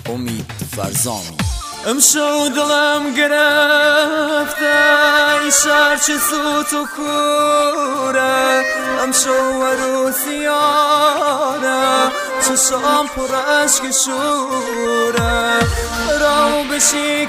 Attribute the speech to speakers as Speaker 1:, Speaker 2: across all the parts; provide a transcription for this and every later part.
Speaker 1: امید فرزامی.
Speaker 2: امشو دلم گرفته ای شهر چه سوت و کوره، امشو عروسیاره چشام پر عشق شوره، راو بشی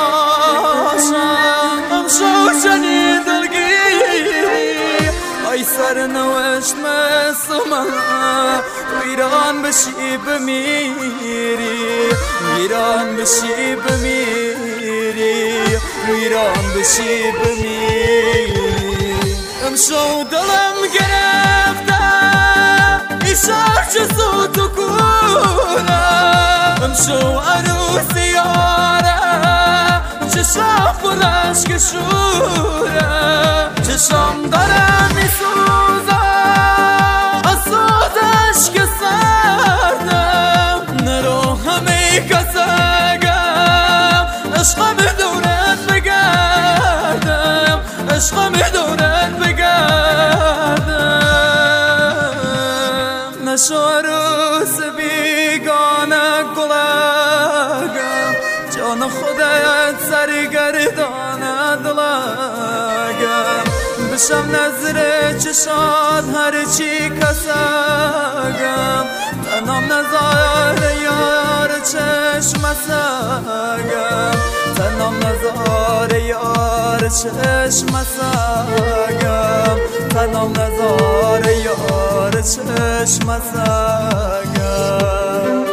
Speaker 2: کرماشم امشو چنین دلگیری، ای سرنوشت مثل من ویران بشی بمیری، ویران بشی بمیری، ویران بشی بمیری. امشو دلم گرفته ای شهر چه سوت و کوره، امشو عروسیاره چشام پر عشق شوره، چشام داره میسوزه از سوز عشق سردم، نرو همه کسگم عشقم دورت بگردم، عشقم دورت بگردم. نشو عروس بیگانه گلگم، جان خودت سرگردانه دلگم، بشم نظر چشات هرچی کسگم، تنام نظر یار چشم سگم، تنام نظر یار چشم سگم، تنام نظر یار چشم سگم.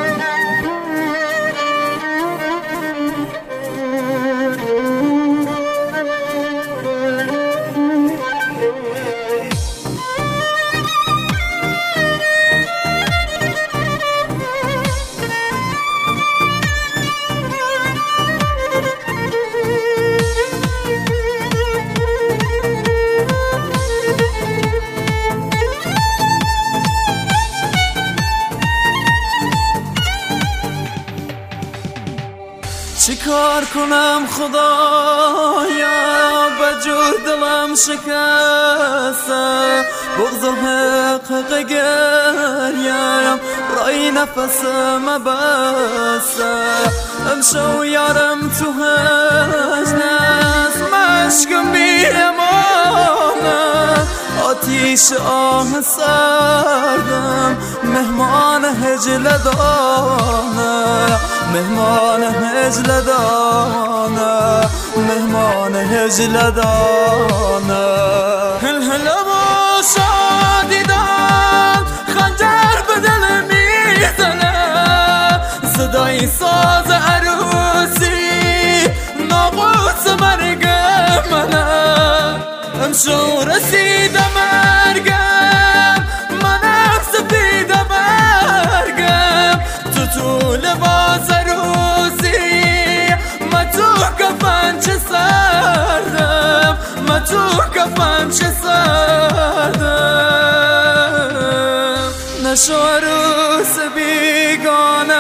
Speaker 2: چیکار کنم خدایا بجور دلم شکسته، بغض و حقیق گریم رای نفسم بسته، امشو یارم تو هجنست مشکم بیمانه، آتیش آه سردم مهمان هجل دانه، مهمان هجل دانه، مهمان هجل دانه. هل هل و شادیدان خنجر به دل میزنه، صدای ساز عروسی ناقوس مرگ منه، امشو رسیده مرگم منم سفیده مرگم، تو لباس عروسی ما تو کفن چه سردم، ما تو کفن چه سردم. نشو عروس بیگانه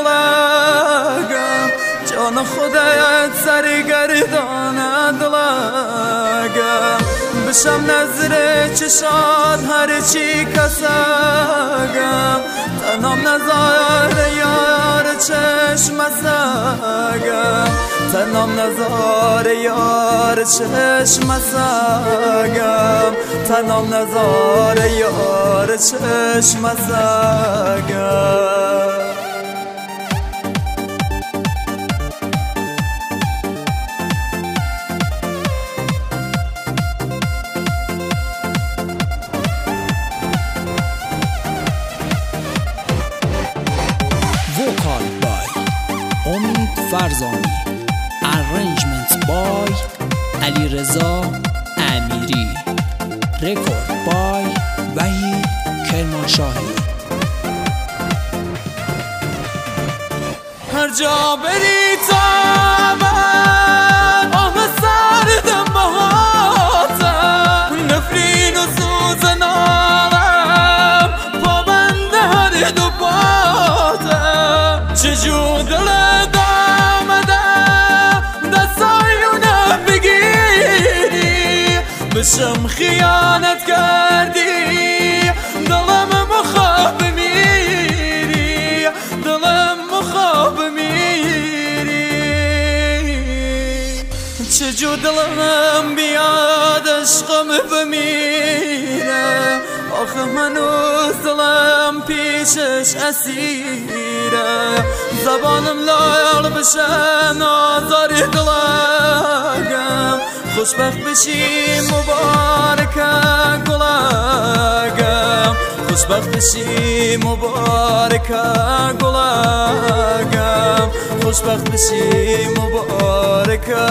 Speaker 2: گلگم، جان خودت سرگردانه دلگم، بشم نظر چشات هرچی کسگم، تنام نظر یار چشم سگم، تنام نظر یار چشم سگم، تنام نظر یار چشم سگم.
Speaker 1: Vocal by امید فرزامی. Arrangement by علیرضا امیری. Record by وحید کرمانشاهی.
Speaker 2: هر جا بری تابم آه سردم بهاتم، نفرین و سوزنارم پابند هر دو باتم، چجور دل دامدم دستایونه بگیری، بشم خیانت کردی دلم مخواه بمیری، دلم مخواه دلم بیاد عشقم بمیره آخه منوز دلم پیشش اسیره زبانم لایق بشه نازاری دلگم خوشبخت بشی مبارکه گلگم خوشبخت بشی مبارکه گلگم خوشبخت بشی مبارکه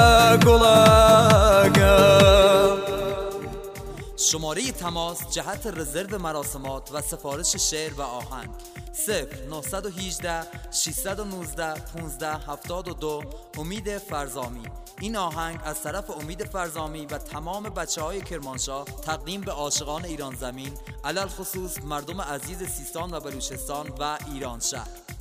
Speaker 2: گلگم.
Speaker 3: شماره تماس جهت رزرو مراسمات و سفارش شعر و آهنگ 0918 619 1572 امید فرزامی. این آهنگ از طرف امید فرزامی و تمام بچه‌های کرمانشاه تقدیم به عاشقان ایران زمین، علل خصوص مردم عزیز سیستان و بلوچستان و ایران شهر.